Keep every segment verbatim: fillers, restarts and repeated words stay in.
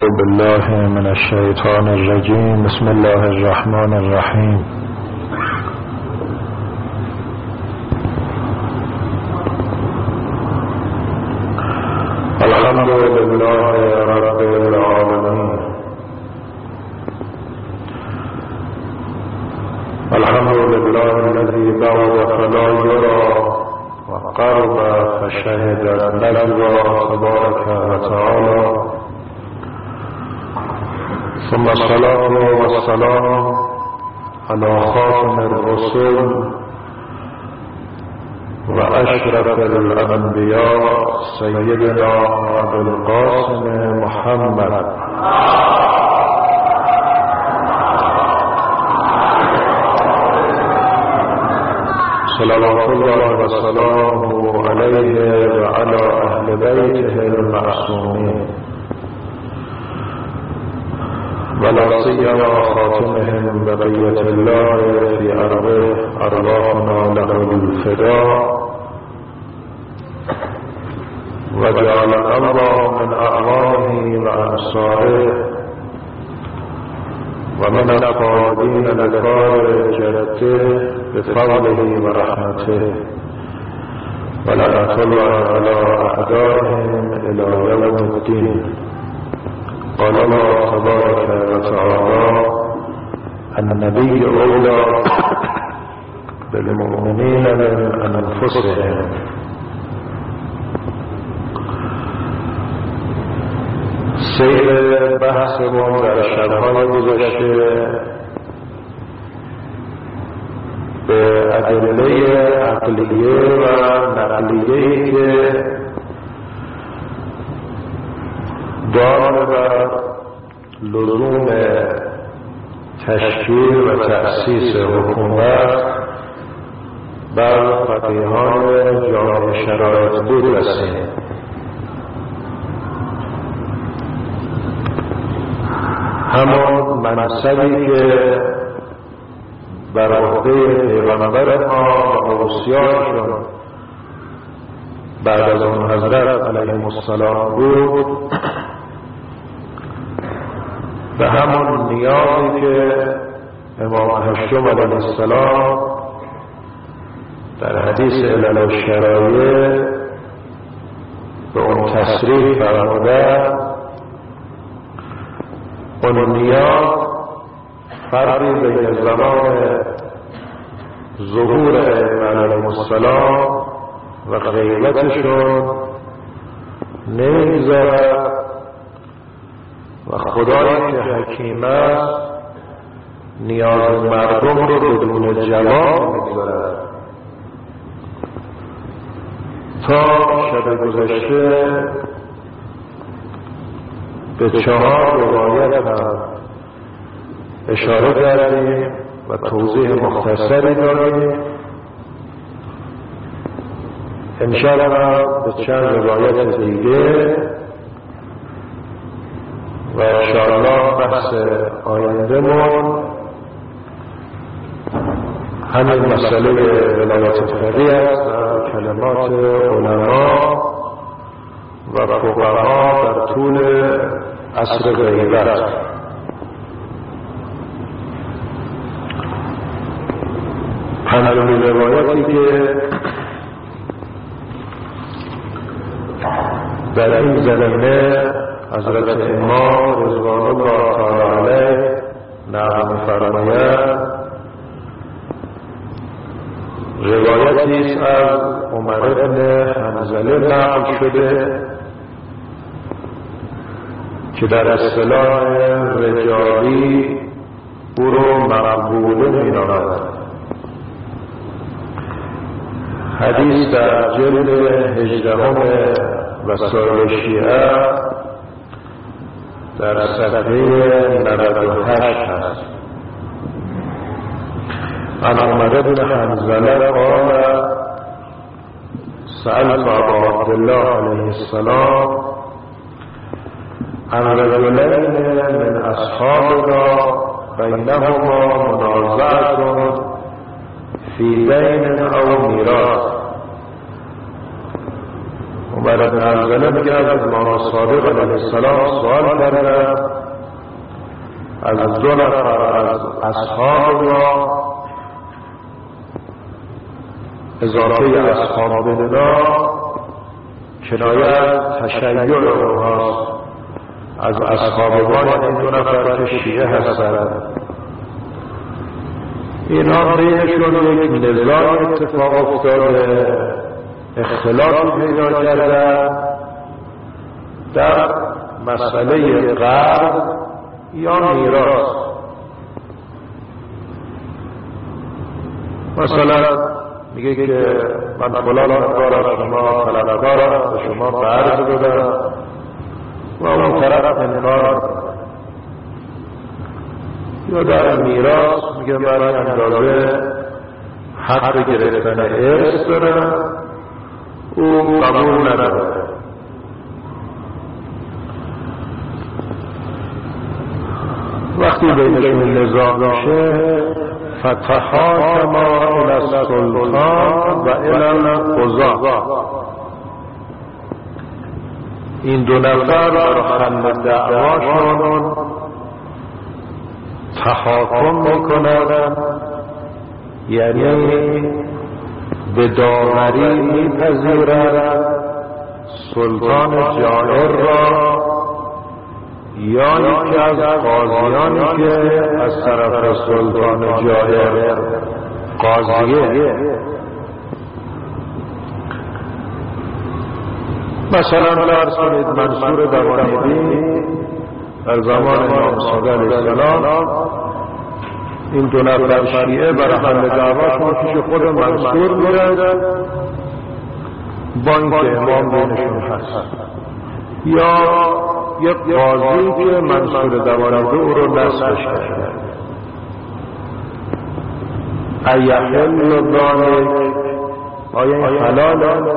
بالله من الشيطان الرجيم. بسم الله الرحمن الرحيم. الحمد لله رب العالمين. الحمد لله الذي بعد فلا يرى وقرب فشهد النجوى تبارك وتعالى، ثم الصلاة والسلام على خاتم الرسل وأشرف الأنبياء سيدنا أبي القاسم محمد صلوات الله وسلامه عليه وعلى أهل بيته المعصومين، ولا سيما خاتمهم بقية الله في أرضه أرواحنا له الفداء، وجعلنا الله من أعوانه وأنصاره ومن القائدين لقاء جدته بفضله ورحمته، ولعنة الله على أعدائهم إلى يوم الدين. قال الله تبارك وتعالى: النبي أولى بالمؤمنين من أنفسهم. سیر بحثمون در شبهای گذشته به ادله عقلیه و نقلیه‌ای که دار بر لزوم تشکیل و تأسیس حکومت بر فقیهان جامع شرایط بود رسید. همون منصبی که بر عهده پیغمبر ما و اوصیانشون بعد از اون حضرت علیهم السلام بود، و همون نیازی که امام هشتم علیه السلام در حدیث علل الشرایع به اون تصریح فرمودن، اون نیاز فرقی بین زمان ظهور علیهم السلام و غیبتشون نمیگذارد، و خدایی که حکیم است نیاز مردم رو بدون جواب میگذارد. تا شب گذشته به چهار روایت هم اشاره کردیم و توضیح مختصری داریم. انشاءالله به چند روایت دیگه و انشاءالله بحث آینده من همین مسئله ولایت فقیه است و کلمات علما و فقها در طول عصر غیبت. پنجمین روایتی که در این زمینه حضرت امام رضوان الله تعالی علیه نقل می‌فرمایند، روایتی است از عمر بن حنظله نقل شده که در اصطلاح رجالی او رو مقبوله می‌نامند. حدیث در جلد هجدهم وسائل شیعه در صفحه نود و هشت هست. عن عمر بن حنظله قال: سألت ابا عبدالله علیه السلام عن رجلین من اصحابنا بینهما منازعة فی دین او میراث. عمر بن حنظله میگه از مولانا صادق علیه السلام سوال کردن از دو نفر از اصحاب را اضافه اصحاب بدنا کنایه از تشیع اونهاست، از اصحابان این دو نفر که شیعه هستند. اینها بینشون یک نزاع اتفاق افتاده، اختلاف پیدا کردن در مسئله قرض یا میراث. مثلا میگه که من فلان مقدار از شما طلبکارم، به شما قرض بدم و اون طرف انکار، یا در میراث میگه من اندازه حق گرفتن ارث دارم، او قبول نداره. وقتی بینشون نزاع میشه فتحاکما الی السلطان و الی القضاة، این دو نفر در حل دعواشون تحاکم میکنن، یعنی به داوری میپذیرن سلطان جائر را یا یکی از قاضیانی که از طرف سلطان جائر قاضیه. مثلا فرض کنید منصور دوانیدی در زمان امام صادق علیه السلام این دو نفر شیعه برای حل دعواشون پیش خود منصور میرن با اینکه امام بینشون هست، یا یک قاضی که منصور دوانیدی او رو نصفش کرده. ایحل ذلک، آیا این حلاله؟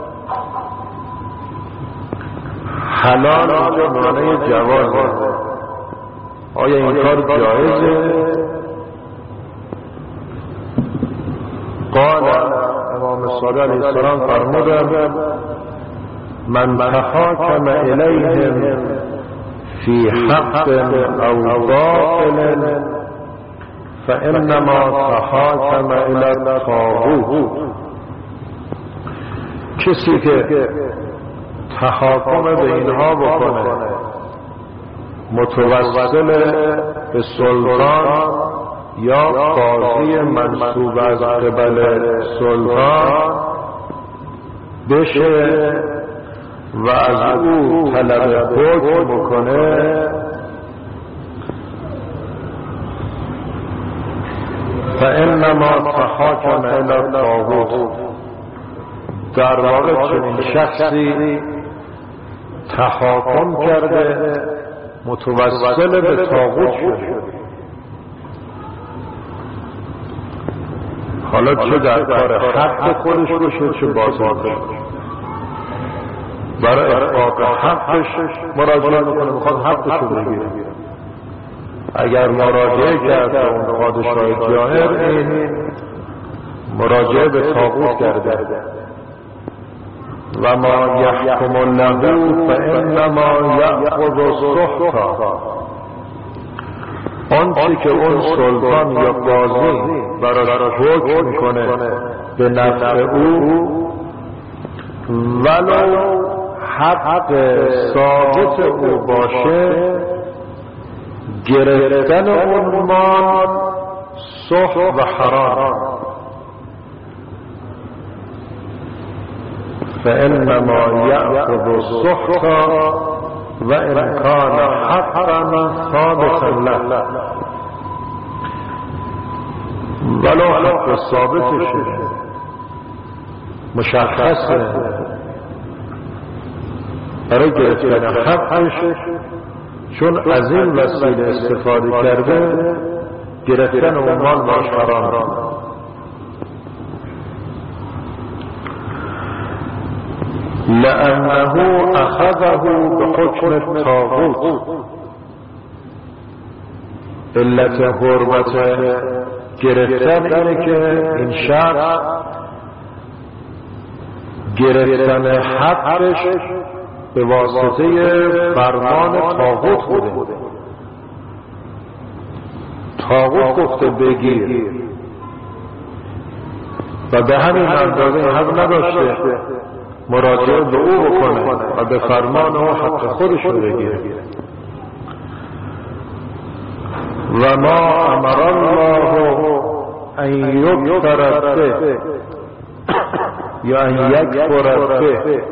حلال اینجا معنی جوازه. آیا این کار جایزه؟ قال امام صادق علیه السلام فرمودند من تحاکم الیهم فی حق او باطل فانما تحاکم الی الطاغوت. کسی که تحاکم به اینها بکنه متوسل به سلطان یا قاضی منصوب از قبل سلطان بشه و از او طلب حکم بکنه، فانما تحاکم الی الطاغوت، در واقع چنین شخصی تحاکم کرده متوسل به طاغوت شده. حالا چه در کار حق خودش بشه چه باطل، برای احقاق حقش مراجعه میکنه، میخواد حقشو بگیره. اگر مراجعه کرد به اون پادشاه جائر، این مراجعه به طاغوت کرده. و ما یحکم له فانما یأخذ السحت، آنچه که اون سلطان یا قاضی براش حکم میکنه به نفع او، ولو حق ثابت او باشه، گرفتن اون مال سحت و حرام. فانما یأخذ السحت و ان کان حقا ثابتا له، ولو حق ثابتشه مشخصه، برای گرفتن حقش چون از این وسیله استفاده کرده گرفتن اون مال باش حرام. لأنه أخذه بحكم الطاغوت، علت حرمت گرفتن اینه که این شخص گرفتن حقش به واسطه فرمان طاغوت بوده. طاغوت گفته بگیر و به همین اندازه حق نداشته مراجعه به او بکنه و به فرمان او حق خودش رو بگیره. و ما امر الله ان یکفر به یا ان یکفر به،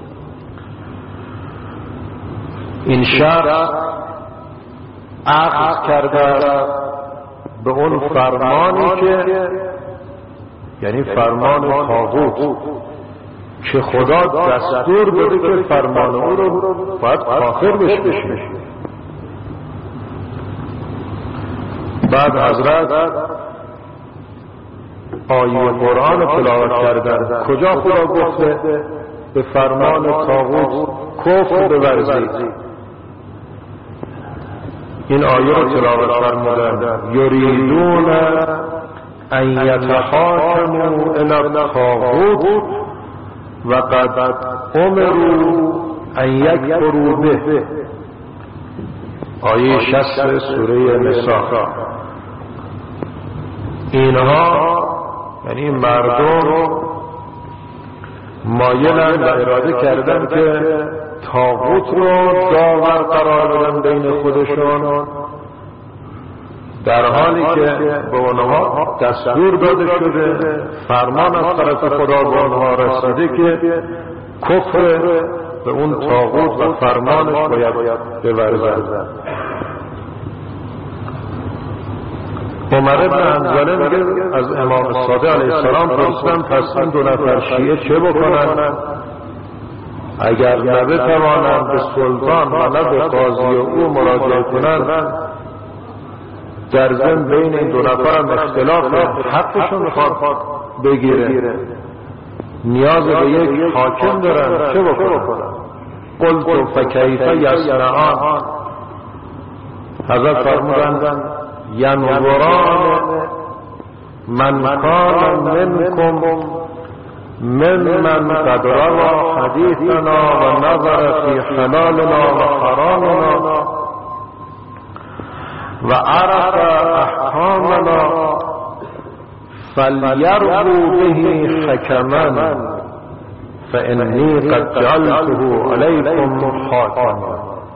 این شخص عقد کرده به اون فرمانی که یعنی فرمان طاغوت که خدا دستور داده که فرمان او رو باید کافر بهش بشیم. بعد حضرت آیه قرآن تلاوت کردن کجا خدا گفته به فرمان طاغوت کفر بورزید؟ این آیه رو تلاوت فرمودن یریدون ان یتحاکموا الی الطاغوت و قد امروا ان یکفروا به. آیه شصت سوره نساء. اینها یعنی مردم مایلن و اراده کردن که طاغوت رو داور قرار بدن بین خودشون، در حالی که به اونها دستور داده شده، فرمان از طرف خدا به اونها رسیده که کفر به اون طاغوت و فرمانش باید بورزن. عمر بن حنظله میگه از امام صادق علیه السلام پرسیدن پس این دو نفر شیعه چه بکنن؟ اگر نه بتوانند به سلطان و نه به قاضی او مراجعه کنند، در ضمن بین این دو نفر هم اختلاف حقشون میخواد بگیره، نیاز به یک حاکم دارن، چه بکنن؟ قلت فکیف یصنعان؟ حضرت فرمودند ینظران من کان منکم ممن قد روى حدیثنا و نظر فی حلالنا و حرامنا و عرف احکامنا فلیرضوا به حکما فانی قد جعلته علیکم حاکما.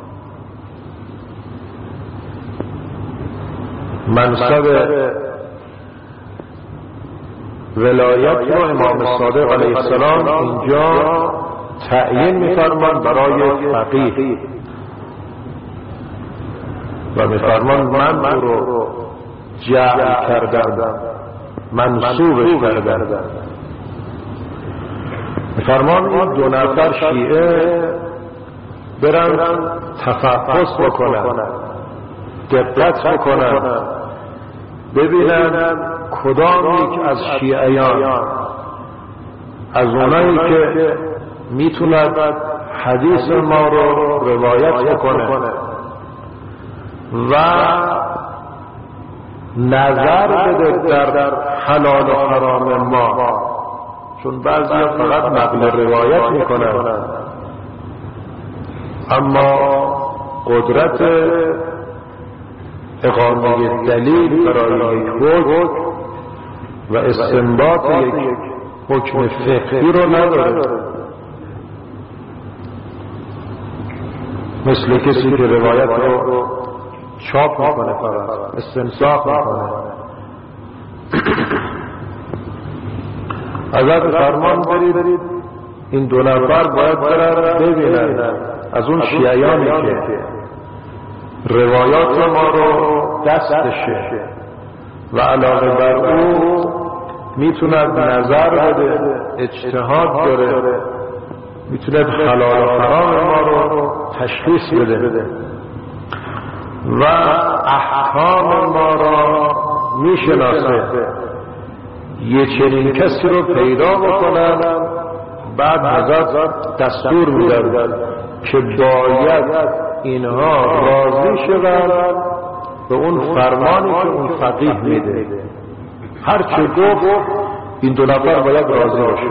منصب ولایت رو امام صادق علیه السلام اینجا تعیین می‌فرمان برای فقیه و می‌فرمان من او رو جعل کردم، منصوبش کردم. می‌فرمان این دو نفر شیعه برن تفحص بکنن، دقت بکنن، ببینن کدام یک از شیعیان از اونایی که میتوند حدیث ما رو روایت بکنه و نظر بده در حلال و حرام ما، چون بعضی فقط نقل روایت میکنن اما قدرت اقامه دلیل برای یک حکم و استنباط یک حکم فقهی رو نداره. مثل کسی که روایت رو چاپ میکنه، فقط استنساخ میکنه. اگر فرمان برید این دو نفر باید برن ببینن از اون شیعیانی که روایات ما رو دستشه و علاوه بر او میتوند نظر بده، اجتهاد داره، میتوند حلال و حرام ما رو تشخیص بده و احکام ما را میشناسه. یه چنین کسی رو پیدا بکنن، بعد حضرت دستور میدن که باید اینها راضی شدن به اون فرمانی که اون فقیه میده. هر چه گفت این دو نفر باید راضی باشه.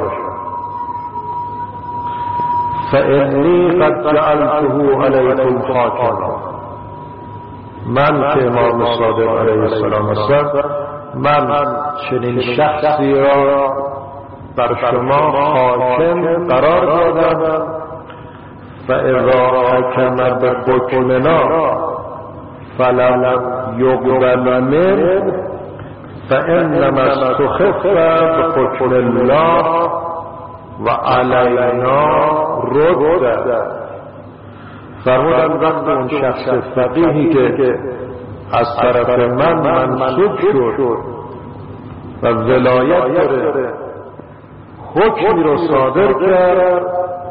فانی قد جعلته علیکم حاکما، من که امام صادق علیه السلام هستم، من چنین شخصی را بر شما حاکم قرار دادم، فاذا حکم بحکمنا فلم یقبل منه فانما استخف بحکم الله و علینا رد. فرمودن وقت اون شخص فقیهی که از طرف من منصوب شد و ولایت داره حکمی رو صادر کرد،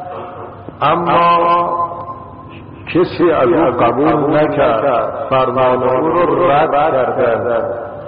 اما کسی از او قبول نکرد، فرمان او رو رد کردن.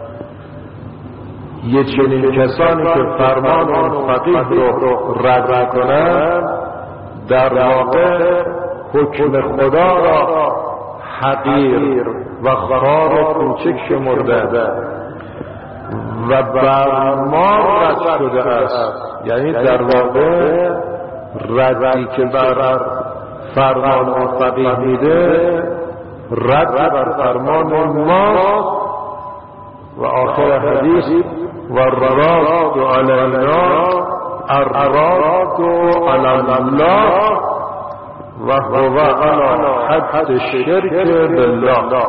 یه چنین کسانی که فرمان اون فقیه رو رد کنند، در واقع حکم خدا را حقیر و خراب و کوچک شمرده و بر ما رد شده است. یعنی در واقع ردی که بر فرمان و فقیه میده رد بر فرمان ما. و آخر حدیث و الراد علینا الراد علی الله و هو علی حد الشرک بالله.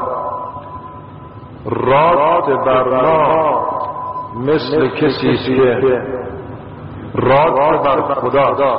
راد بر ما مثل کسی که راد بر خدا.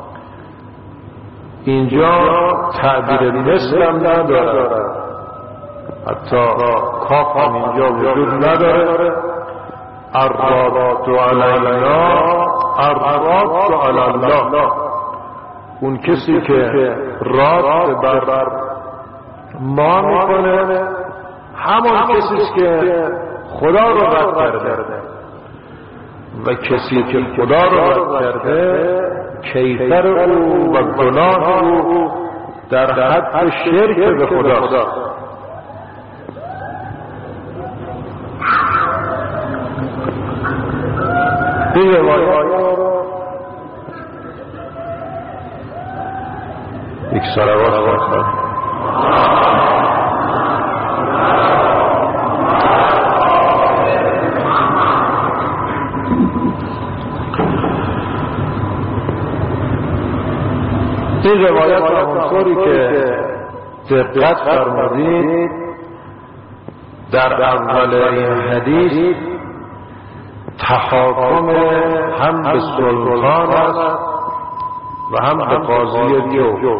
اینجا تعبیر مثلم نداره، حتی کاف هم اینجا وجود نداره. الراد علینا الراد علی الله. اون کسی که راد بر ما میکنه همون کسیست که خدا رو رد کرده، و کسی که خدا رو رد کرده کیفر او و گناه او در حد شرک به خدا. این روایت یک صلوات خواهد. این روایت همونطوری که دقت فرمودید در اول این حدیث تحاکم هم به سلطان است و هم به قاضی جو.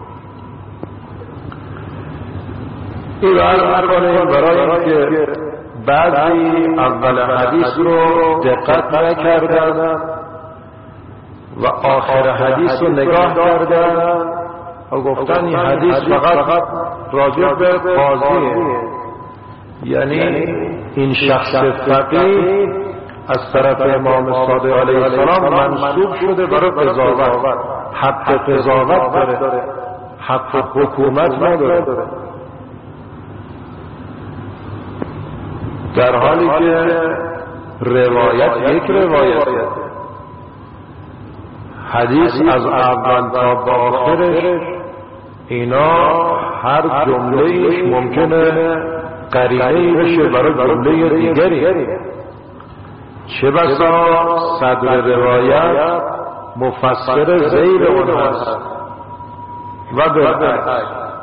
این عرض می‌کنیم برای اینکه بعضی اول حدیث رو دقت نکردن و آخر حدیث رو نگاه کردن و گفتن این حدیث فقط راجع به قاضیه، یعنی این شخص فقیه از طرف امام صادق علیه السلام منصوب شده برای قضاوت، حق قضاوت داره، حق حکومت نداره، در حالی که روایت یک روایت، حدیث از اول تا به آخرش اینا هر جمله ایش ممکنه قرینه‌ای بشه برای جمله دیگری. چه بسا صدر روایت مفسر زیر اون هست و بالعکس.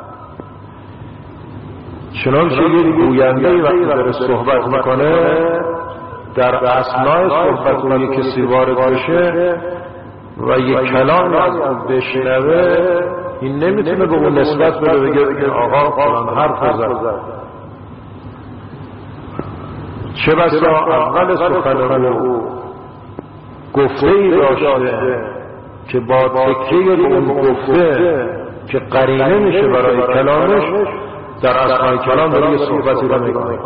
چنانچه یک گوینده وقتی داره صحبت میکنه در اثناء صحبت اون یک کسی وارد بشه و یک کلام از اون بشنوه، این نمیتونه به اون نسبت بده بگه آقا فلان حرف زد. چه بسا اول سخن او گفته ای داشته که با تکیه به اون گفته که قرینه میشه برای کلامش، در اثناء کلام داره یه صحبتی رو میکنه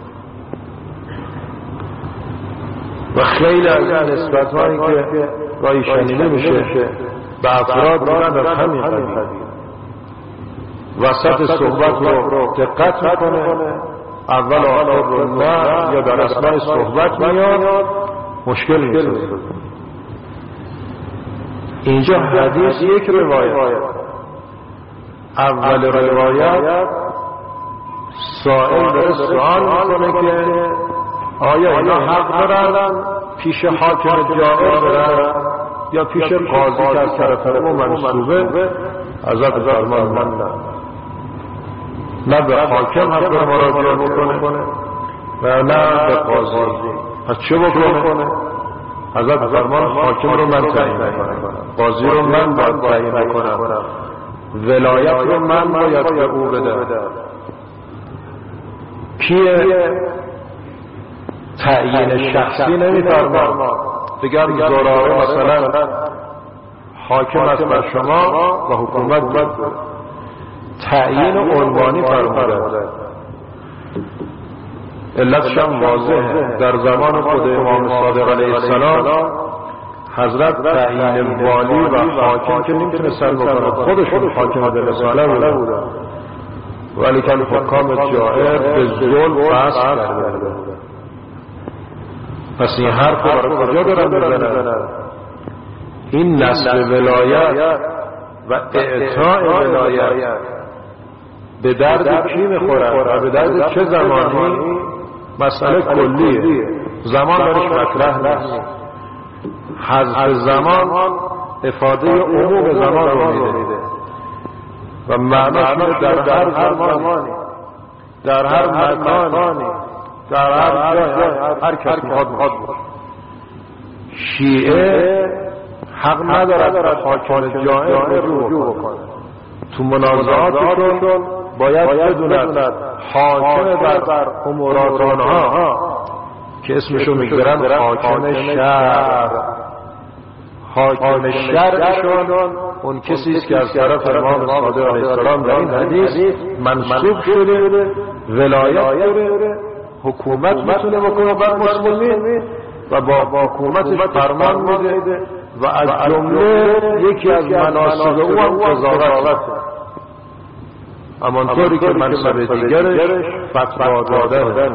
و خیلی از این نسبت هایی که رای شنیده میشه به افراد بودن از همین قبیل، وسط صحبت رو دقت میکنه، اول آخر رو نه یا در اثناء صحبت میاد، مشکل میشه. اینجا حدیث یک روایت، اول روایت سائل داره سوال میکنه که آیا اینا حق دارن پیش حاکم جائر برن یا پیش قاضی که از طرف او منصوبه؟ حضرت فرمان نه، نه به حاکم حق داره مراجعه بکنه و نه به قاضی. پس چه بکنه؟ حضرت فرمان حاکم رو من تعیین کنم، قاضی رو من باید تعیین کنم، ولایت رو من باید به او بدم. کیه؟ تعیین شخصی نمی‌فرما. بگم زراره مثلا حاکم است بر شما و حکومت باید تعیین عنوانی فرموده. علتش هم واضحه. در زمان خود امام صادق علیه السلام حضرت تعیین والی و حاکم که نمیتونستن بکنن، خودشون حاکم به رساله بودن، ولی که حکام جائر به ظلم فسخ کرده. پس این حرف برای کجا دارن بزنن؟ این نسل ولایت و اعطاء ولایت به درد کی میخوره و به درد چه زمانی؟ مسئله کلیه. زمان درش مطرح نیست. حذف زمان افاده عموم زمان رو میده و معناش در هر زمانی، در هر مکانی، در هر جای، هر کس میخواد میخواد بود. شیعه حق ندارد حاکم جائر رجوع بکنه. تو منازعاتشون باید بدوند حاکم بر امورات آنها که اسمشو میگذارن حاکم شرع. حاکم شرعشون اون کسی است که از طرف امام صادق علیه السلام در این حدیث منصوب شده، ولایت داره، حکومت میتونه بکنه بر مسلمین و با حکومتش فرمان میده و از جمله یکی از مناصب او هم قضاوت. همانطوری که منصب دیگرش فتوا دادنه.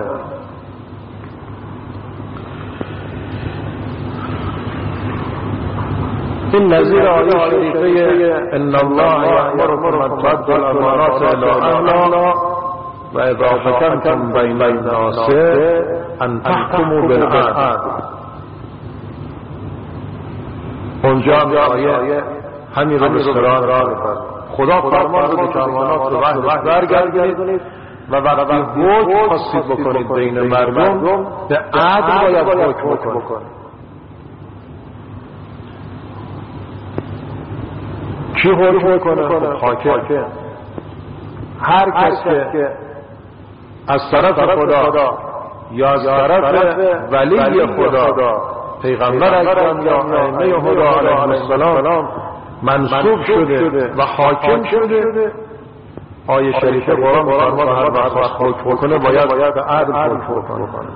این نظیر آیه شریفه ان الله یأمرکم ان تؤدوا الامانات الی اهلها و اذا حکمتم بین الناس ان تحکموا بالعدل. اونجا آیه همین رو بسران را می‌کنه. خدا فرمان داده که امانات رو وحدش برگردونید و وقتی حکم خواستید بکنید بین مردم به عدل باید حکم بکنید. کی حکم میکنه؟ حاکم. هر کس که از طرف خدا یا از طرف ولی خدا، پیغمبر اکرم یا ائمه هدا علیهم السلام منصوب شده و حاکم شده، آیه شریفه قرآن فرمان هر وقت حکم بکنه باید به عدل حکم بکنه.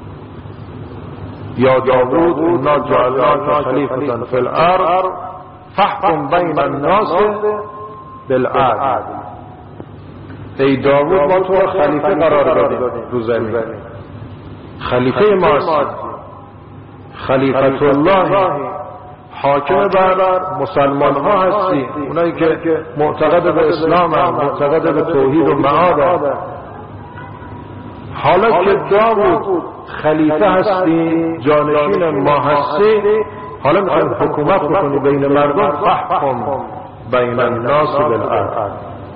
یا داوود انا جعلناک خلیفة فی الارض فاحکم بین الناس بالعدل. ای داوود ما تو خلیفه قرار دادیم رو زمین. خلیفه ما هستی، خلیفت الله، حاکم بر مسلمان ها هستی، اونایی که معتقد به اسلام هم، معتقد به توحید و معاد هم. حالا که داوود خلیفه هستی، جانشین ما هستی، حالا میخوایم حکومت بکنی بین مردم، فحکم بین الناس بالعدل.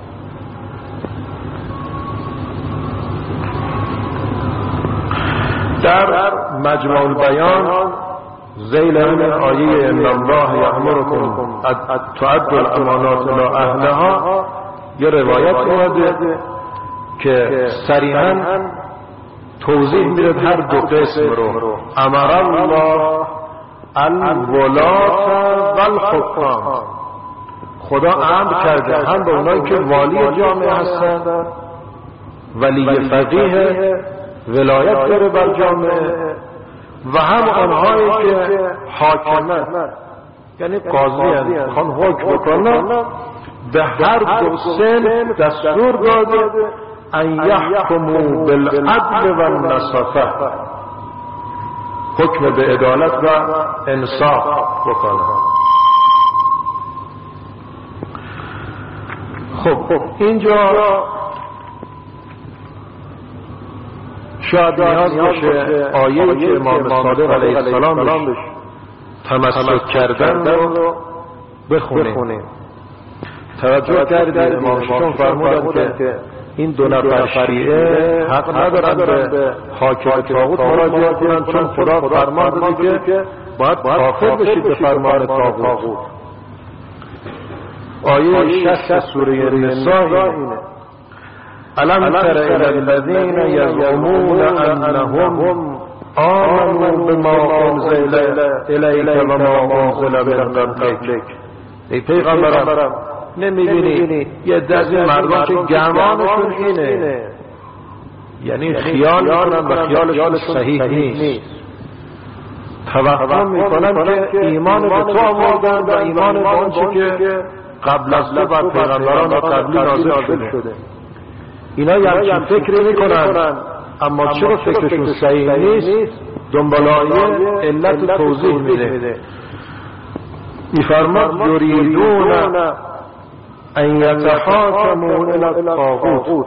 در مجمع البیان ذیل این آیه ان الله یأمرکم ان تؤدوا الامانات الی اهلها یه روایت اومده که صریحاً توضیح میده هر دو قسم رو. امر الله الولاة والحکام، خدا امر کرده هم به اونایی که والی جامعه هستن، ولی فقیه ولایت داره بر جامعه، و هم آنهایی که حاکمه یعنی قاضی هستند خان حکم بکنن، به هر دو سن دستور داده ان یحکموا بالعدل و النصافه، حکم به عدالت و انصاف بکنن. خب اینجا شاید نیاز باشه آیه‌ای که امام صادق علیه السلام بهش تمسک کردن رو بخونیم. توجه کردید امام ششم فرمودن که این دو نفر شیعه حق ندارن به حاکم طاغوت مراجعه کنن، چون خدا فرمان داده که باید کافر بشید به فرمان طاغوت. آیه شصت سوره نساء اینه: الم تر الی الذین یزعمون انهم آمنوا بما انزل الیک و ما انزل من قبلک. ای پیغمبرم نمیبینی یه دستی مردم که گمانشون اینه، یعنی خیال میکنن و خیالشون صحیح نیست، توهم میکنن که ایمان به تو آوردن و ایمان به آنچه که قبل از تو بر پیغمبران قبلی نازل شده. اینا یه همچین فکری میکنن، اما چرا فکرشون صحیح نیست دنبال آیه علت توضیح میده. میفرماد یریدون ان یتحاکموا الی الطاغوت.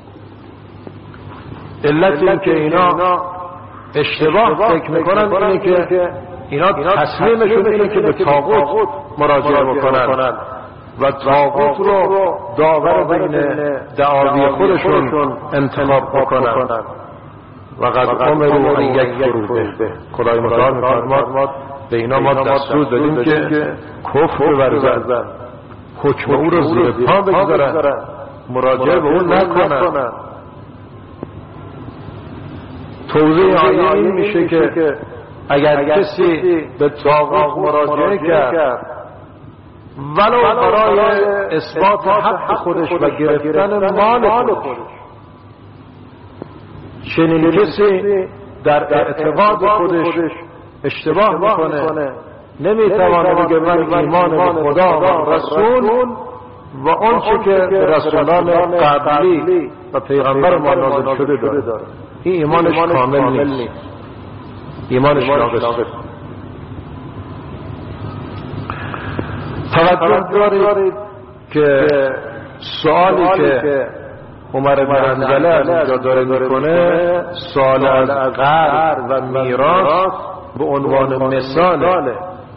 علت این که اینا اشتباه فکر میکنن اینه که اینا تصمیمشون اینه که به طاغوت مراجعه بکنن و طاغوت رو داور بین دعاوی خودشون انتخاب بکنن. و قد امروا ان یکفروا به. خدای متعال میفرماد به اینا ما دستور دادیم که کفر ورزن، حکم او رو زیر پا بگذارن، مراجعه به اون نکنن. توضیح آیه این میشه که اگر کسی به طاغوت مراجعه کرد ولو برای اثبات حق خودش و گرفتن مال خودش، چنین کسی در اعتقاد خودش اشتباه میکنه، نمیتوانه بگه من ایمان به خدا و رسول و آنچه که به رسولان قبلی و پیغمبر ما نازل شده داره. این ایمانش کامل نیست، ایمانش ناقص. توجه دارید که سوالی که عمر بن حنظله از اینجا داره میکنه سوال از قرض و میراث به عنوان مثاله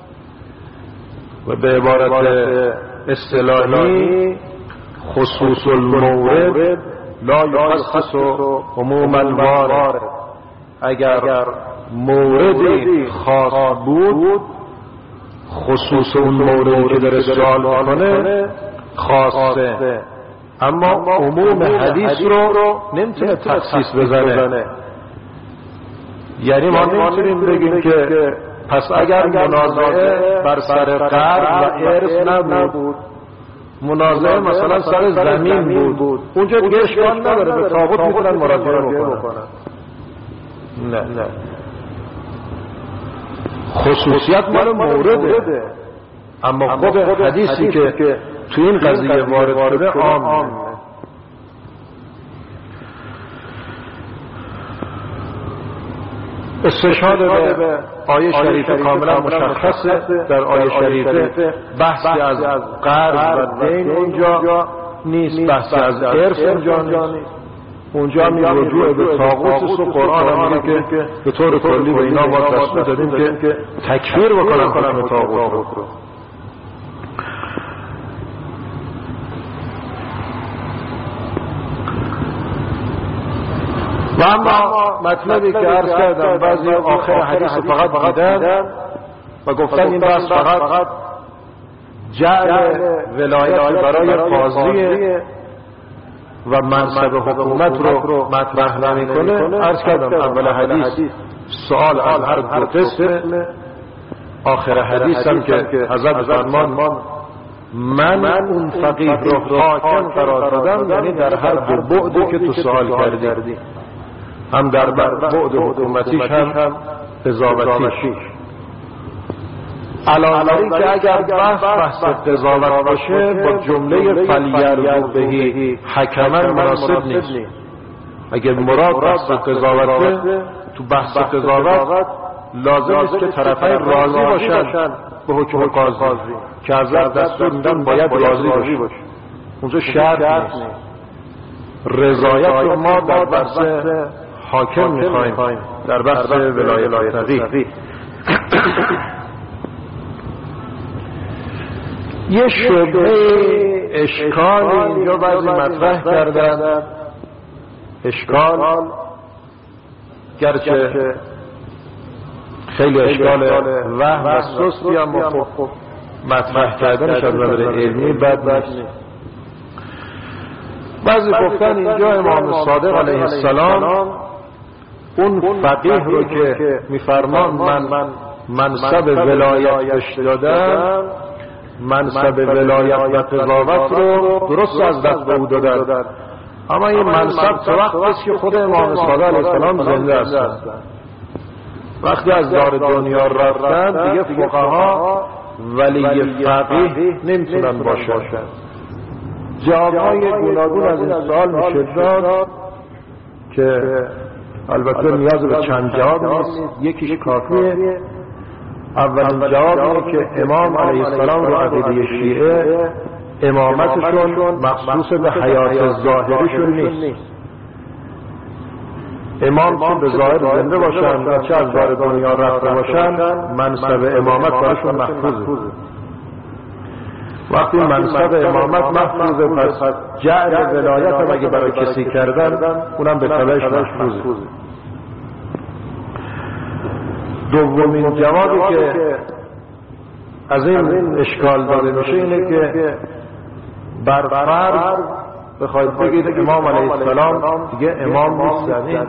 و به عبارت اصطلاحی خصوص المورد لا یخصص عموم الوارد. اگر موردی خاص بود خصوص اون موردی که داره سوال کنه خاصه، اما عموم حدیث رو نمیتونه تخصیص بزنه. یعنی ما نمیتونیم بگیم که پس اگر منازعه بر سر قرض و ارث نبود، منازعه مثلا سر زمین بود، اونجا دیگه اشکال نداره، به طاغوت میتونن مراجعه بکنن. نه نه، خصوصیت مال مورده، اما خود حدیثی که تو این قضیه وارد شده عامه. استشهاد به آیه شریفه کاملا مشخصه. در آیه شریفه بحثی از قرض و دین اونجا نیست، بحثی از ارث اونجا نیست. اونجا می رجوع به طاغوت و قرآن هم میگه که به طور کلی به اینا ما دستور دادیم که تکفیر بکنن حکم طاغوت رو. و اما مطلبی که عرض کردم بعضی آخر حدیث فقط دیدن و گفتن این بحث فقط جعل ولایت برای قاضی و منصب حکومت رو مطرح نمی‌کنه. عرض کردم اول حدیث سوال از هر دو قسم، آخر حدیث هم که حضرت فرمان من اون فقیه رو حاکم قرار دادم، یعنی در هر دو بعدی که تو سوال کردی، هم در بعد حکومتیش هم قضاوتیش. علاوه که اگر بحث بحث قضاوت باشه با جمله فلیرجو بهی حکما مناسب نیست. اگر مراد بحث قضاوت تو بحث قضاوت لازم است که طرفین راضی باشن به حکم قاضی که حضرت دستور میدن باید راضی باشه. اونجا شرط نیست. رضایت رو ما در بحث حاکم میخوایم در بحث ولایت فقیه. یه شبهه اشکال اینجا بعضی مطرح کردن، اشکال گرچه خیلی اشکال وهم و سستی اما خب مطرح کردنش از نظر علمی بد نیست. بعضی گفتن اینجا امام صادق علیه السلام اون فقیه رو که میفرمان من منصب ولایت بهش دادم، منصب ولایت و قضاوت رو درست از دست به او دادن، اما این منصب تا وقت است که خود امام صادق علیه السلام زنده هستن. وقتی از دار دنیا رفتن دیگه فقها ولی فقیه نمیتونن باشن. جوابهای گوناگون از این سوال میشه داد که البته نیاز به چند جواب نیست، یکیش کافیه. اولین جواب اینه که امام علیه السلام رو عقیده شیعه امامتشون مخصوص به حیات ظاهریشون نیست. امام چه به ظاهر زنده باشن و چه از دار دنیا رفته باشن منصب امامت براشون محفوظه. وقتی منصب امامت محفوظه پس جعل ولایت هم اگه برای کسی کردن اونم به طبعش محفوظه. دومین جوابی که از این اشکال داده میشه اینه که بر فرض بخواید بگید امام علیه السلام دیگه امام نیستن،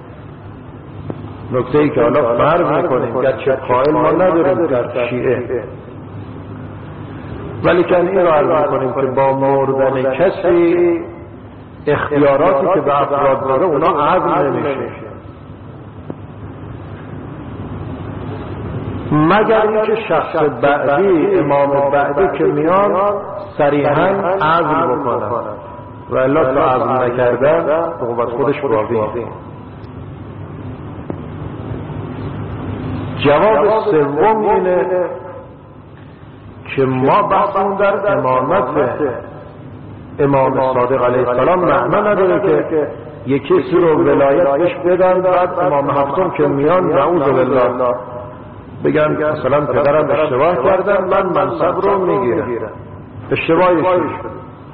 نکته ای که حالا فرض میکنیم گرچه قائل ما نداریم در شیعه، ولی که این رو عرض میکنیم که با مردن کسی اختیاراتی که به افراد داره اونا عدل نمیشه مگر اینکه شخص بعدی امام بعدی که میان صریحاً عزل بکنن و الا تا عزل نکردن عقوبت خودش باقیه. جواب سوم اینه که ما بحثمون در امامت امام صادق علیه السلام معنی نداره که یکی کسی رو ولایت بهش بدن بعد امام هفتم که میان نعوذ بالله بگن مثلا پدرم اشتباه کردن من منصب رو میگیرم، اشتباهی شد.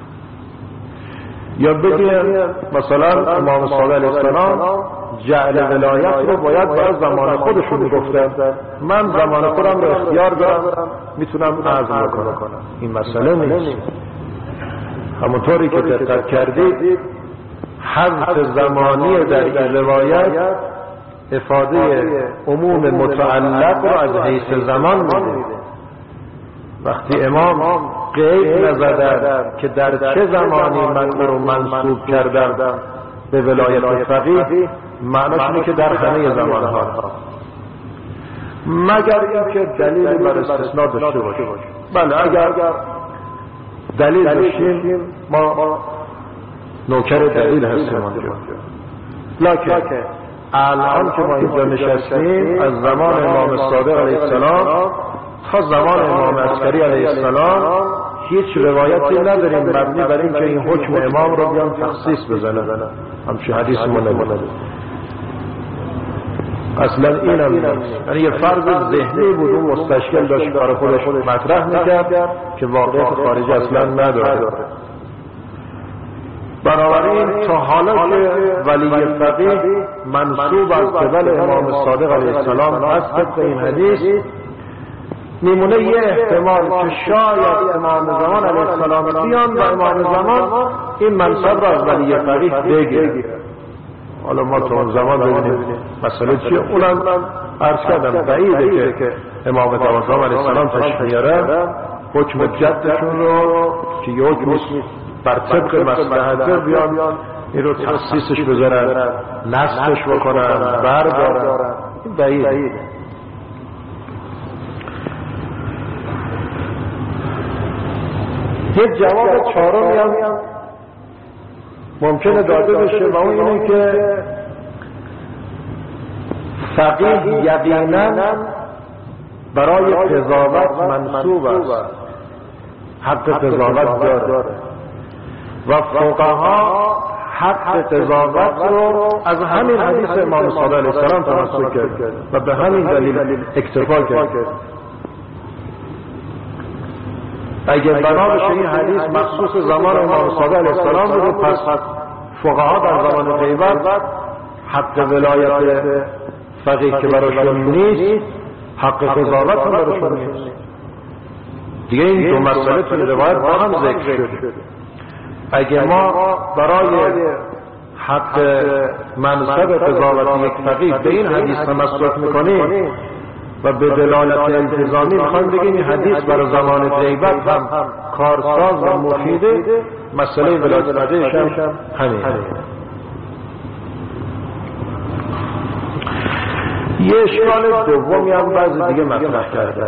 یا بگن مثلا امام صادق علیه السلام جعل ولایت رو باید برای زمان خودشون میگفتن، من زمان خودم رو اختیار دارم میتونم عزل کنم. این مسئله نیست. همونطوری که دقت کردید حذف زمانی در این روایت افاده عموم متعلق رو از حیث زمان میده. وقتی امام قید نزدن که در چه زمانی من رو منصوب کردم به ولایت فقیه، معناش اینه که در همه زمان ها مگر اینکه دلیل بر استثناء داشته باشه. بله اگر دلیل داشتیم ما نوکر دلیل هستیم آنجا، لکن الان که ما اینجا نشستیم از زمان امام صادق علیه السلام تا زمان امام عسکری علیه السلام هیچ روایتی نداریم مبنی بر این که این حکم امام رو بیان تخصیص بزنن. همچه حدیث ما نبوده اصلا این هم نیست. یعنی یه فرض ذهنی بود اون مستشکل داشت برای خودش مطرح میکرد که واقعیت خارجی اصلا نداره. بنابراین تا حالا که ولی فقیه منصوب از قبل امام صادق علیه السلام است طبق این حدیث، میمونه یه احتمال که شاید امام زمان علیه السلام بیان و امام زمان این منصب را از ولی فقیه بگیره. حالا ما تا اون زمان ببینیم مسئله چیه. اونم عرض کردم بعیده که امام زمان علیه السلام تشریف بیاره حکم جدشون رو که یه حکم بر طبق مصلحت بیان این رو تخصیصش بذارن، نسخش بکنن، بردارن. این بعیده. یه جواب چهارمی هم ممکنه داده بشه و اون اینه که فقیه یقینا برای قضاوت منصوب است، حق قضاوت داره و فقها حق قضاوت رو از همین حدیث امام صادق علیه السلام تمسک کرد و به همین دلیل اکتفا کرد. اگر بنا بشه این حدیث مخصوص زمان امام صادق علیه السلام بود، پس فقها در زمان غیبت حق ولایت فقیه که براشون نیست، حق قضاوت هم براشون نیست. دیگه این دو مسئله توی روایت با هم ذکر شد. اگه ما برای حق منصب قضاوت یک فقیه به این حدیث تمسک میکنیم و به دلالت التزامی میخوایم بگیم این حدیث برای زمان غیبت هم کارساز و مفیده، مسئله ولایت فقیهش هم همین. یه اشکال دومی هم بعضی دیگه مطرح کرده،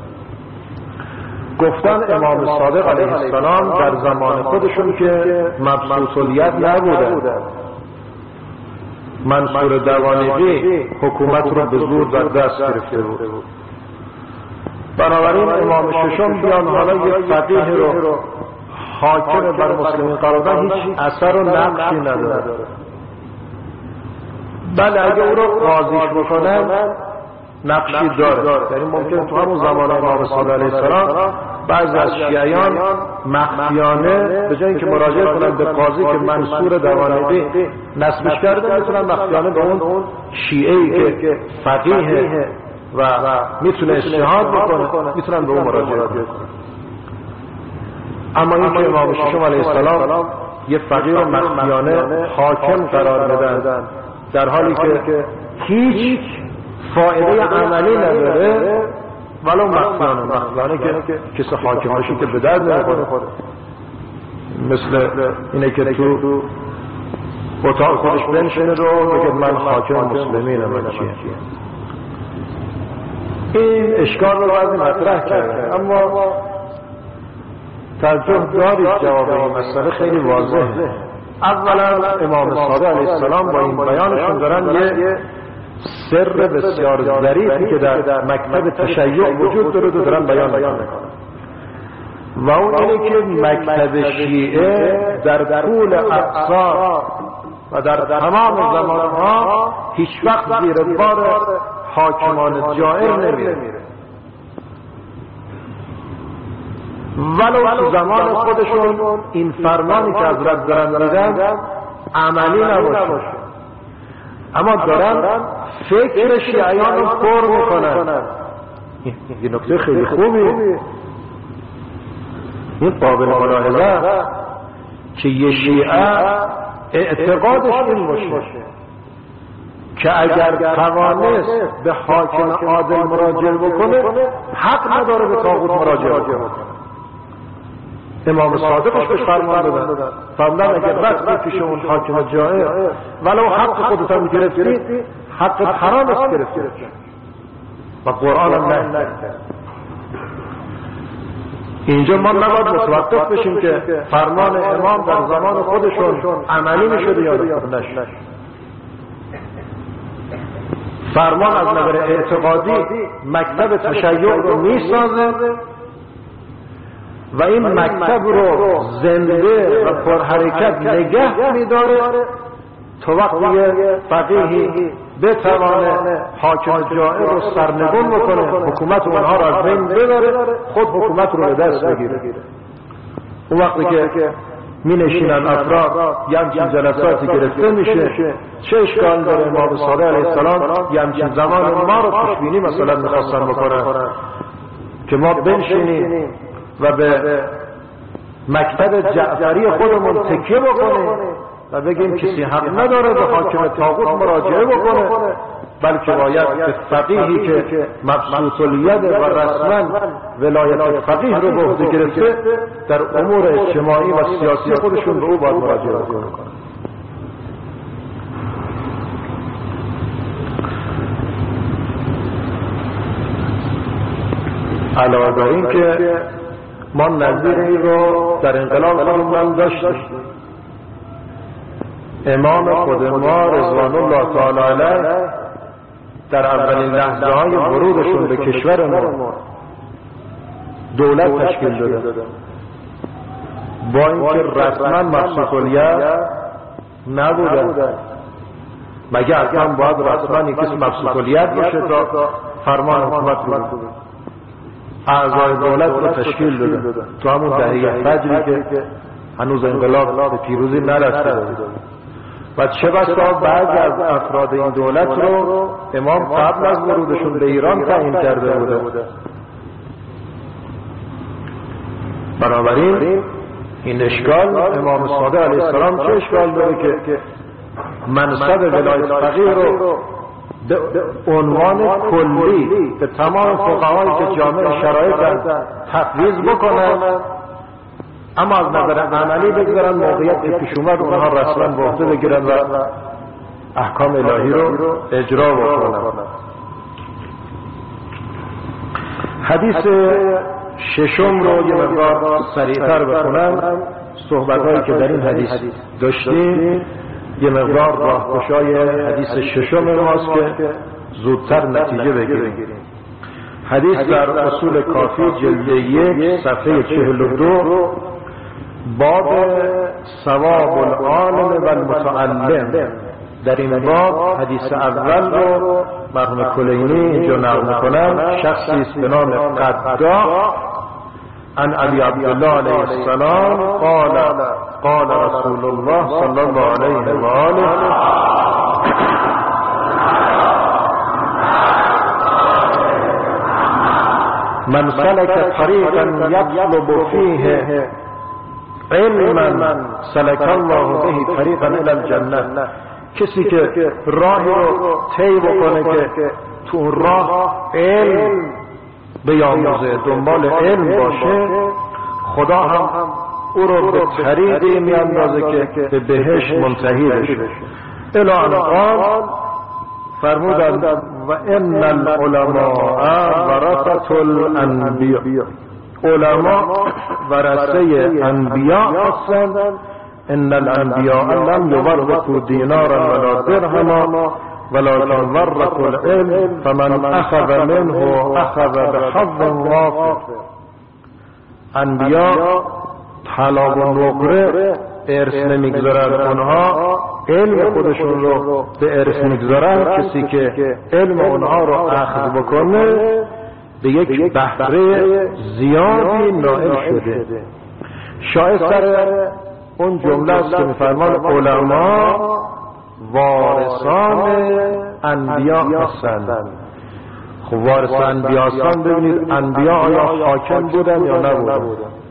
گفتن امام صادق علیه السلام در زمان خودشون که مبسوط الید نبودن، منصور دوانیقی حکومت رو به زور در دست گرفته بود. بنابراین امام ششم بیان حالا یک فقیه رو حاکم بر مسلمین قرار دادن، هیچ اثر و نقشی نداره. بله اگه او رو قاضیش بکنن نقشی داره، یعنی ممکن تو همون زمان امام صادق علیه السلام بعضی از شیعیان مخفیانه به جای اینکه مراجعه کنن به قاضی که منصور دوانیقی نصبش کرده، میتونن مخفیانه به اون شیعه‌ای که فقیه و میتونه اجتهاد بکنه میتونن به اون مراجعه کنن. اما این که امام ششم علیه السلام یه فقیه رو مخفیانه حاکم قرار بدن در حالی که هیچ فایده عملی نداره، ولو مخفیانه مخفیانه که کسی حاکم باشی که به درد نمیخوره، مثل اینه که تو اتاق خودش بنشینه رو بگه من حاکم مسلمینم، من چیه. این اشکال رو بعضی مطرح کرده، اما توجه دارید جواب این مسئله خیلی واضحه. اولا امام صادق علیه السلام با این بیانشون دارن یه سر بسیار ظریفی که در مکتب تشیع وجود داره رو دارن بیان میکنن، و اون اینه که مکتب شیعه در طول اقصار و در تمام زمانها هیچ وقت زیر بار حاکمان جائر نمیره، ولو تو زمان خودشون این فرمانی که حضرت دارن میدن عملی نباشه، اما دارن فکر شیعیان رو پر میکنن. یه نکته خیلی خوبی، این قابل ملاحظه که یه شیعه اعتقادش این باشه که اگر توانست به حاکم عادل مراجعه بکنه حق نداره به طاغوت مراجعه بکنه. امام صادقش بهش فرمان دادن، فرمودن اگر رفتی پیش اون حاکم جائر ولو حق خودت هم گرفتی، حق حرام است گرفتی، و قرآن هم نه. اینجا ما نباید متوقف بشیم که فرمان امام در زمان خودشون عملی میشده یا نشد. فرمان از نظر اعتقادی مکتب تشیع رو میسازه و این مکتب رو زنده و پرحرکت نگه میداره تا وقتی فقیهی بتوانه حاکم جائر رو سرنگون بکنه، حکومت اونها رو از بین ببره، خود حکومت رو به دست بگیره. اون وقتی که می نشینن افراد یه همچین جلساتی گرفته میشه، چه اشکال داره امام صادق علیه السلام یه همچین زمان ما رو پیشبینی مثلا میخواستن بکنن که ما بنشینیم و به مکتب جعفری خودمون تکیه بکنیم و بگیم کسی حق نداره به حاکم طاغوت مراجعه بکنه، بلکه باید به فقیهی که مبسوط الید و رسما ولایت فقیه رو به عهده گرفته در امور اجتماعی و سیاسی خودشون به او باید مراجعه بکنه. علاوه بر این که ما نظیری رو در انقلاب خودمون داشتیم، امام خود ما رضوان الله تعالی علیه در اولین لحظه های ورودشون به کشور ما دولت تشکیل داده، با اینکه رسما مبسوط الید نبودن. مگه اصلا باید رسما یک کسی مبسوطیت باشه تا فرمان حکومت رو اعضای دولت رو تشکیل دادن؟ تو همون دهه فجری که هنوز انقلاب به پیروزی نرسیده بود. و چه بسا بعضی از افراد این دولت رو امام قبل از ورودشون به ایران تعیین کرده بوده. بنابراین این اشکال امام صادق علیه السلام چه اشکال داره که منصب ولایت فقیه رو به عنوان کلی به تمام فقهایی که جامع شرایط تفویض بکنن، اما از نظر عملی بگذارن موقعیت که پیش اومد اونها رسما به عهده بگیرن و احکام الهی رو اجرا بکنن. حدیث ششم رو یه مقدار سریعتر بخونم. صحبت‌هایی که در این حدیث داشتیم یه مقدار راهگشای حدیث ششم ماست که زودتر نتیجه بگیریم. حدیث در اصول کافی جلد یک صفحه چهل و دو، باب ثواب العالم و المتعلم. در این باب حدیث اول رو مرحوم کلینی اینجا نقل میکنن. شخصی است به نام قداح عن ابی عبدالله علیه السلام قال قال رسول الله صلی الله علیه و آله من سلك طریقا یطلب فیه علما سلك الله به طریقا الى الجنه. کسی که راه رو طی بکنه که تو راه علم بیاموزه، دنبال علم باشه، خدا هم او رو به طریقی میاندازه که به بهشت منتهی بشه. الی ان قال فرمودند و ان العلماء ورثة الانبیاء. علما ورثه انبیاء هستند. ان الانبیاء لم یورثوا دینارا ولا درهما ولكن ورثوا العلم فمن اخذ منه اخذ بحظ وافر. انبیاء طلا و نقره ارث نمیگذارن، اونها علم خودشون رو به ارث میگذارن. کسی که علم اونها رو اخذ بکنه به یک بهره زیادی نائل شده. شایستر اون جمله است که میفرمان علما وارثان انبیاء هستند. خب وارث انبیاء هستند، ببینید انبیاء آیا حاکم بودن یا نبودن؟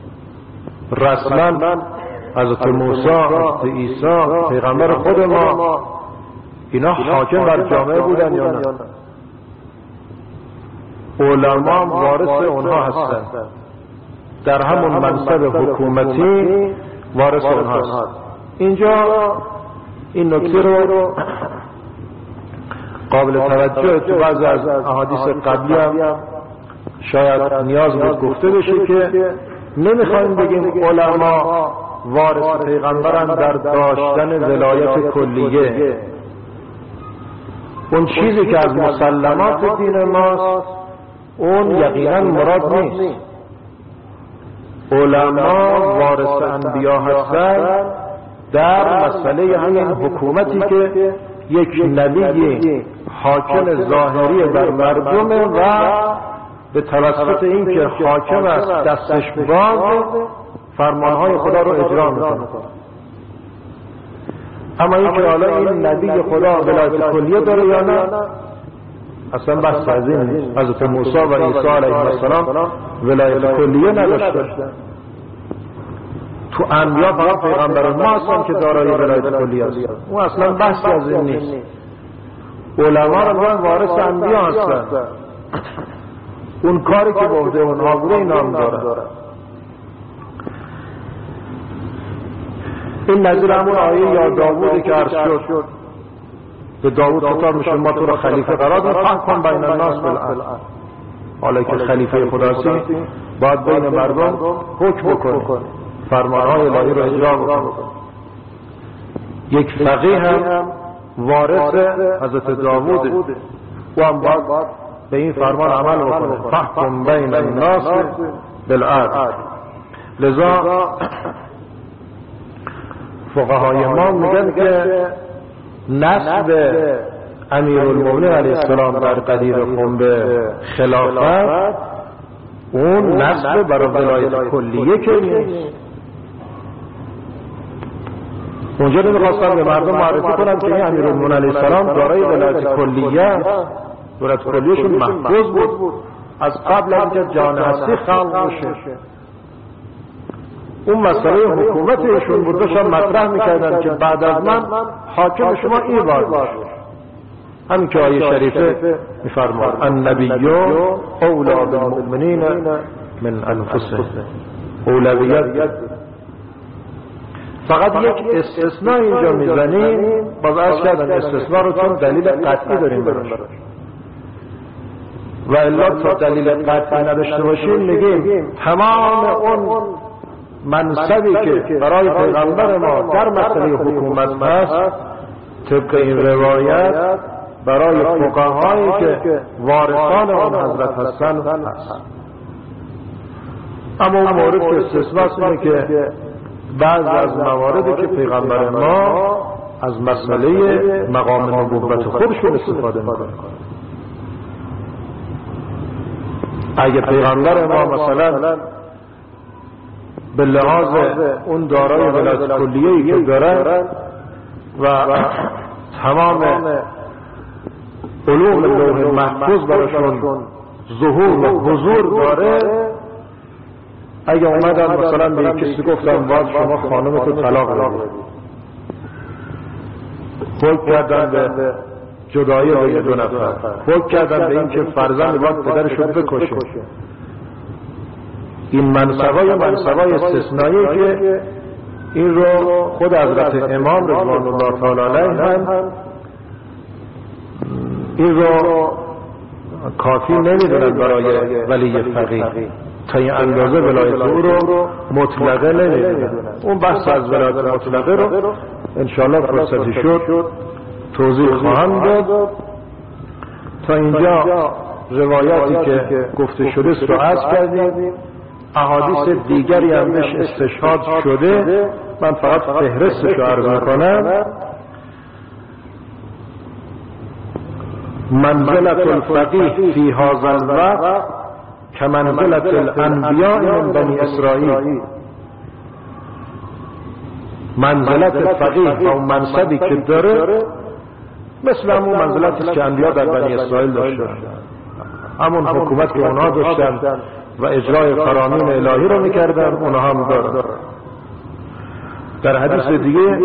رسما حضرت موسی، حضرت عیسی، پیغمبر خود ما، اینا حاکم بر جامعه بودن یا نه؟ علما وارث اونها هستند، در همون منصب حکومتی وارث اونها هستند. اینجا این نکته رو قابل توجه تو بعض از احادیث قبلی هم شاید نیاز بود گفته بشه که نمیخوایم بگیم علما وارث پیغمبرن در داشتن ولایت کلیه. اون چیزی که از مسلمات دین ماست اون یقینا مراد نیست. علما وارث انبیا هستن در مسئله همین حکومتی که یک نبی حاکم ظاهری بر مردمه و به توسط این که حاکم است دستش باز فرمانهای خدا رو اجرا میکنه. اما این که حالا این نبی خدا ولایت کلیه داره یا نه اصلا بحث از این نیست. حضرت موسی و عیسی علیه السلام ولایت کلیه نداشتن. تو انبیا فقط پیغمبران ما هستن که دارای ولایت کلیه هستن. اون اصلا بحثی از این نیست. علما رو میگن وارث انبیا هستن. اون کاری که به عهده اونها بوده اینا هم دارن. این نظیر همون آیه یا داوودی که عرض شد به داوود خطاب میشه ما تو رو خلیفه قرار دادیم فحکم بین الناس بالعدل. حالا که خلیفه خدا هستی باید بین مردم حکم بکنی، فرمانهای الهی رو اجرا بکنی. یک فقیه هم وارث حضرت داوود و هم باید به این فرمان عمل بکنه فحکم بین الناس بالعدل. لذا فقهای ما میگن که نسب امیرالمومنین علیه السلام در قدیر قم به خلافت اون نسب برای ولایت کلیه که نیست. اونجا نمیخواستن به مردم معرفی کنن که این امیرالمومنین علیه السلام دارای ولایت کلیه، ولایت کلیهشون محفوظ بود از قبل از اینکه جان هستی خلق بشه. اون مسئله حکومت ایشون بود، داشتن مطرح میکردن که بعد از من حاکم شما این بار باشه. همین که آیه شریفه میفرماد النبی اولی بالمؤمنین من انفسهم، اولویت. فقط یک استثناء اینجا میزنیم، باز عرض کردن استثناء رو چون دلیل قطعی داریم براش، و الا تا دلیل قطعی نداشته باشیم میگیم تمام اون منصبی که برای پیغمبر ما در مسئله حکومت هست طبق این روایت برای فقهایی که وارثان اون حضرت هستن هست. اما اون مورد که استثناست اینه که بعض از مواردی که پیغمبر ما از مسئله مقام نبوت خودشون استفاده میکنه. اگه پیغمبر ما مثلا به لحاظ اون دارای ولایت کلیه‌ای که دارن و تمام علوم لوح محفوظ براشون ظهور و حضور داره، اگه اومدن مثلا به کسی گفتن باید شما خانمتو طلاق بدید، حکم کردن به جدایی بین دو نفر، حکم کردن به این که فرزند باید پدرشو بکشه، این منصبای منصبای استثنایی که این رو خود حضرت امام رضوان الله تعالی علیه هم این رو کافی نمیدونن برای ولی فقیه، تا این اندازه ولایت او رو مطلقه نمیدونن. اون بحث از ولایت مطلقه رو انشاءالله فرصتی شد توضیح خواهم داد. تا اینجا روایاتی که گفته شده است رو عرض کردیم، احادیث دیگری هم بهش استشهاد شده، من فقط فهرستش رو عرض میکنم. منزلت الفقیه فی هذا الوقت کمنزلت الانبیاء من بنی اسرائیل. منزلت فقیه و منصبی که داره مثل همون منزلتی که انبیا در بنی اسرائیل داشتن، همون حکومت که اونها داشتن و اجرای فرامین الهی رو میکردن اونها هم دارن. در حدیث دیگه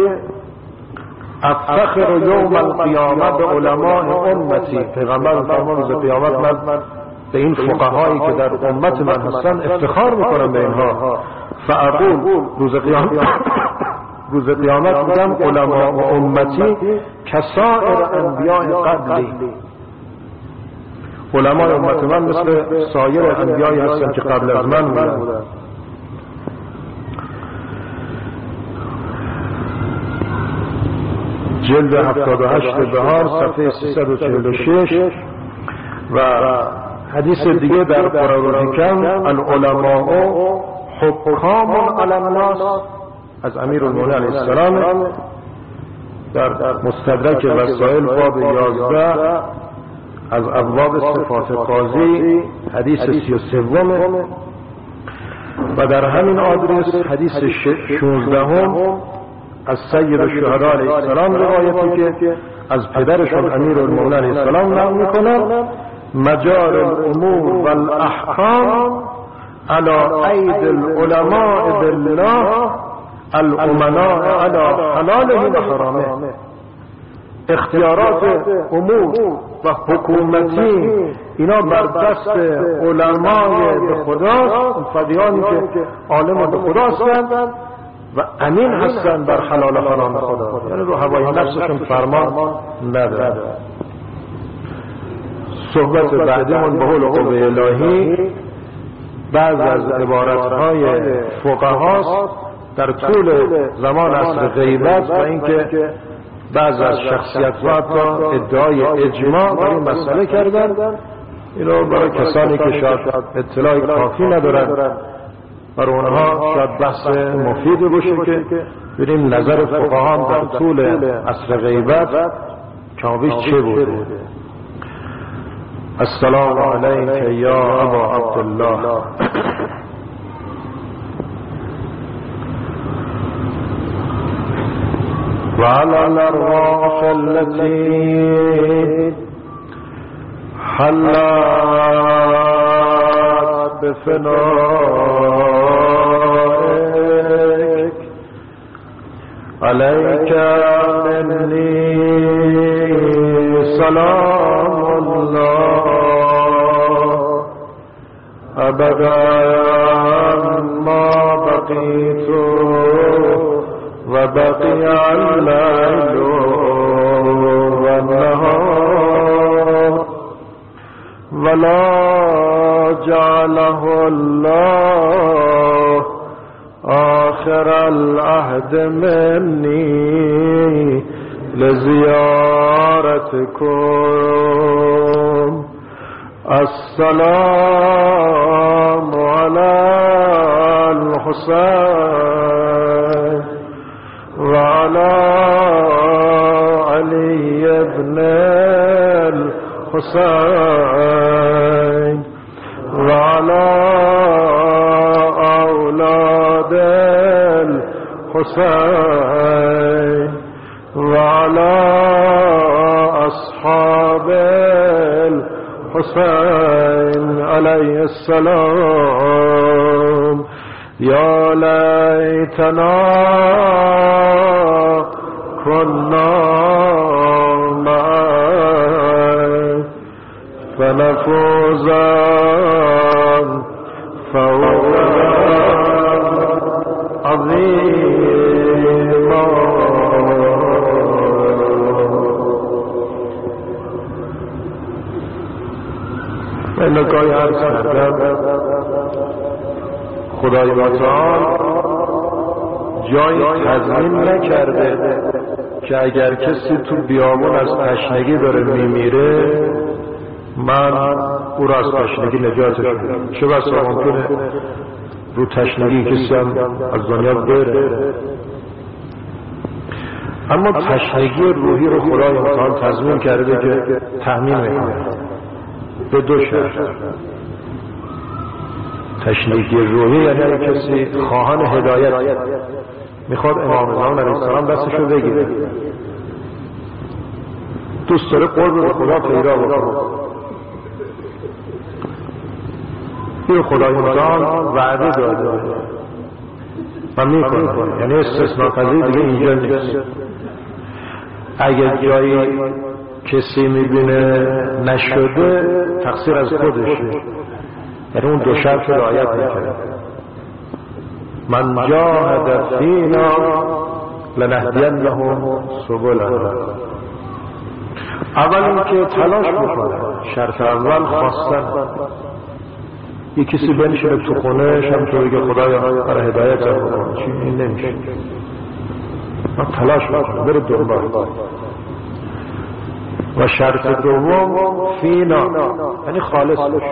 افتخر یوم القیامه به علماء امتی، پیغمبر فرمان روز قیامت من به این فقهایی که در امت من هستن افتخار میکنم به اینها. فاقول روز قیامت روز قیامت میگم علماء امتی کسائر انبیاء قبلی، علمای امت من مثل سایر انبیایی هستن که قبل از من بودن. جلد هفتاد و هشت بهار صفحه سیصد و چهل و شش. و حدیث دیگه در قرآن الحکم العلماء حکام علی الناس از امیرالمومنین علیه السلام در مستدرک وسائل باب یازده از ابواب صفات قاضی حدیث سی و سوم. و در همین آدرس حدیث شانزدهم از سید الشهداء علیه السلام روایتی که از پدرشون امیرالمومنین علیه السلام نقل میکنن مجار الامور والاحکام علی اید العلماء بالله الامناء علی حلاله و حرامه. اختیارات امور و حکومتی اینا بر دست علمای به خداست، فقیهانی که عالم به خدا هستند و امین هستند بر حلال و حرام خدا، یعنی رو هوای نفسشون فرمان ندارد. صحبت بعدمون به حول قوه الهی بعض از عبارتهای فقهاست در طول زمان عصر غیبت و اینکه بعض از شخصیت‌ها تا ادعای اجماع بر این مسئله کردن. اینو برای کسانی که شاید اطلاع کافی ندارن برای اونها شاید بحث مفیدی باشه که بریم نظر فقهان در طول عصر غیبت کامبیش چه بوده. السلام علیک یا ابا عبدالله. وعلى الأرواح التي حلت بفنائك عليك مني سلام الله أبدا ما بقيت وبقي الليل والنهار ولا جعله الله آخر العهد مني لزيارتكم. السلام على الحسين وعلى علي بن الحسين وعلى أولاد الحسين وعلى أصحاب الحسين عليه السلام. يا ليتنا كنا معا فنفوز فوزا عظيما. من گاهی عرض کردم خدای متعال جایی تضمین نکرده که اگر کسی تو بیابون از تشنگی داره میمیره من او را از تشنگی نجاتش میدم. چه بسا ممکنه رو تشنگی کسی هم از دنیا بره، اما تشنگی روحی رو خدای متعال تضمین کرده که تضمین میکنه به دو شرط. تشنگی روحی یعنی کسی خواهان هدایت میخواد امام زمان علیه السلام دستشو بگیره، دوست داره قرب به خدا پیدا بکنه، این خدای متعال وعده داده و میکنه، یعنی استثناء پذیر دیگه اینجا نیست. اگر جایی کسی میبینه نشده تقصیر از خودشه، یعنی اون دو شرط رعایت میکنه. من جاهد فینا لنهدینهم سبلنا. اول اینکه تلاش بکنه، شرط اول خواستن. یک کسی بنشینه تو خونه شم تو بگه خدایا برای هدایت بکنه، چی این نمیشه. من تلاش بکنه، بره دنبال. و شرط دوم فینا یعنی خالص بشه.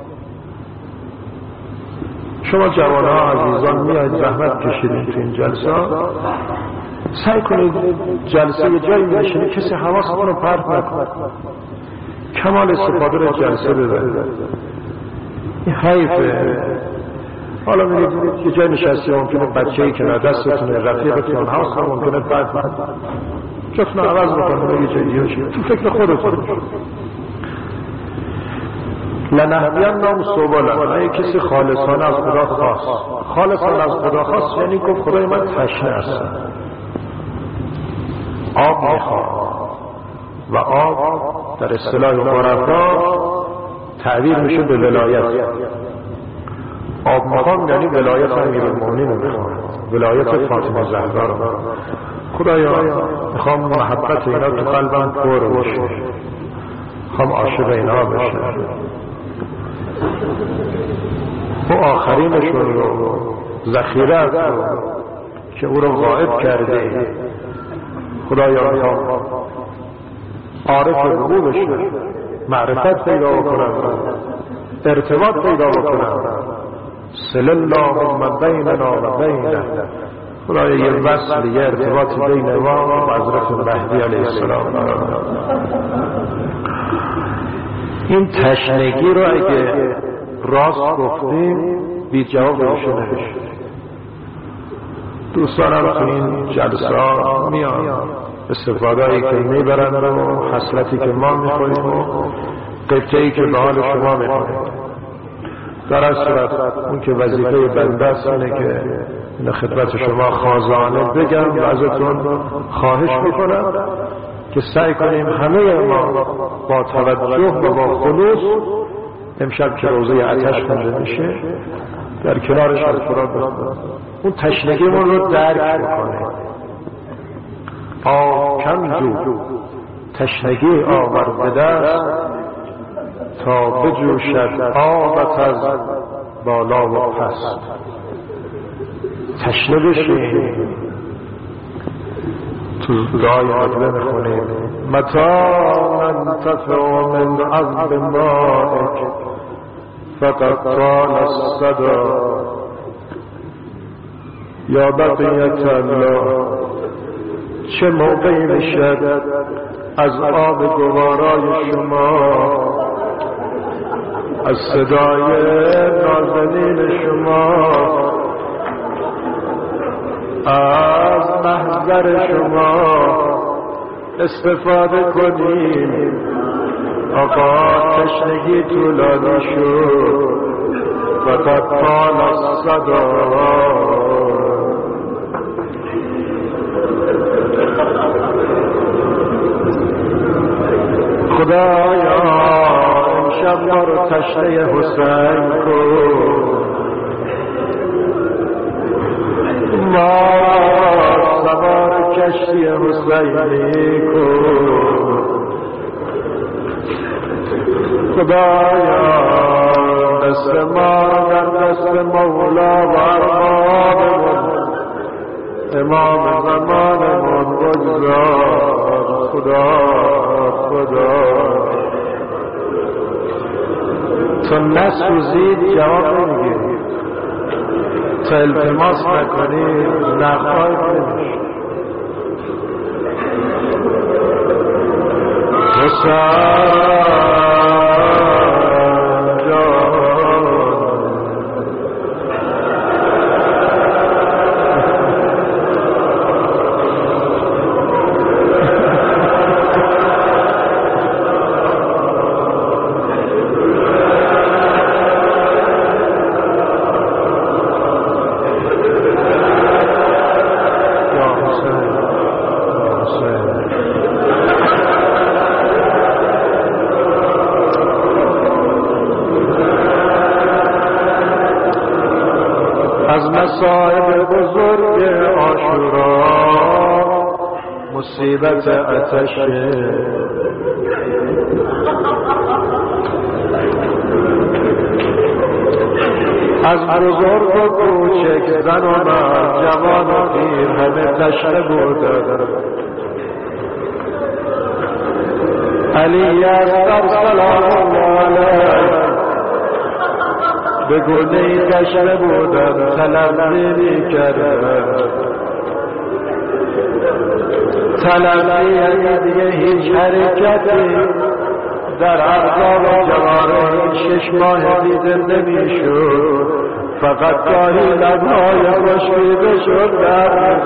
شما جوانها عزیزان میاید زحمت کشیدین تو این جلسه، سعی کنید جلسه یه جایی بشینید کسی حواستون رو پرت نکنه، کمال استفاده رو جلسه ببرید. این حیفه. حالا میرید یه جای نشستی ممکنه بچه‌ای که دستتون رفیقتون حواستون ممکنه پرت نکنه، جفتون عوض بکنه یه جای دیگه شید تو فکر خودتون. لنهدینهم سبلنا، اگه کسی خالصانه از خدا خواست، خالصانه از خدا خواست یعنی گفت خدای من تشنه هستم، آب میخوام، و آب در اصطلاح عرفا تعبیر میشه به ولایت. آب میخوام یعنی ولایت امیرالمومنین میخوام، ولایت فاطمه زهرا رو. خدایا میخوام محبت اینا تو قلبم پر بشه، میخوام عاشق اینا بشه، و آخرینشون رو ذخیره رو که او رو غائب کرده خدایا میخوام عارف رو بشه، معرفت پیدا بکنم، ارتباط پیدا بکنم، صل اللهم بیننا و بینه. خدای یه وصل، یه ارتباط بین ما و حضرت مهدی علیه السلام. این تشنگی رو اگه راست گفتیم بی جواب روشو نمیشه. دوستانم تو این جلسه ها میان استفاده هایی که میبرن و حسرتی که ما میخوریم و قبطه ای که به حال شما میخوریم. در از صورت اون که وظیفه بنده است اینه که این خدمت شما خازانه بگم و ازتون خواهش میکنم که سعی کنیم همه ما با توجه و با خلوص امشب که روزه آتش خونده میشه در کنارش القرآن بخونیم، اون تشنگیمون رو درک بکنیم. آکم جو تشنگی آور به دست تا بجوشد آبت از بالا و پست. تشنه بشیم. تو دعای مطلب میخونیم متا ننتفع من عذب مائک فقط طال الصدا یا بقیت الله. چه موقعی میشد از آب گوارای شما، از صدای نازنین شما، از محضر شما استفاده کنیم. آقا تشنگی طولانی شد فقط طال الصدا. خدایا امشب ما رو تشنه حسین کن، ما سوار کشتی حسینی کن. خدایا دست ما در دست مولا و اربابمون امام زمانمون بگذار. خدا خدا تو نسوزید جواب نمیگیرید، تا التماس نکنید نخواهید نمیشه. حسین مصائب بزرگ عاشورا مصیبت آتش، از بزرگ و کوچک زن و مرد جوان و پیر همه تشنه بودند. علی اکبر سلام علیه به گونه تشنه بودن، طلب نمی کردن. طلب یعنی دیگه هیچ حرکتی در اعضاب جوانه شش ماه دیده نمی شد، فقط گاهی لبهای خشکیده شد در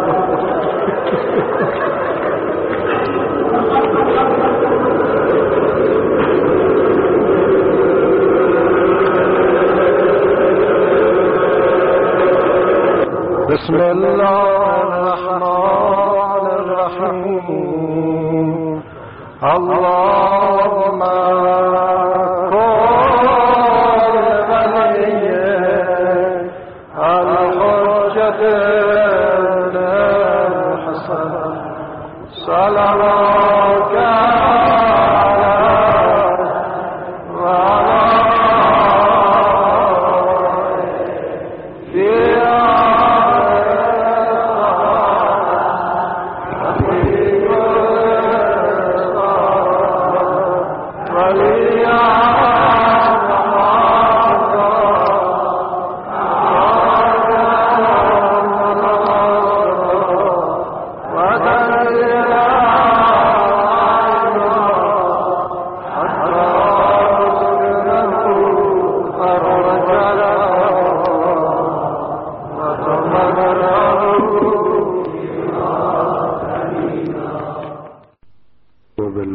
بسم الله الرحمن الرحیم. اللهم کن ولی الحجة الحسن صلوات Hallelujah.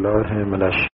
بالله من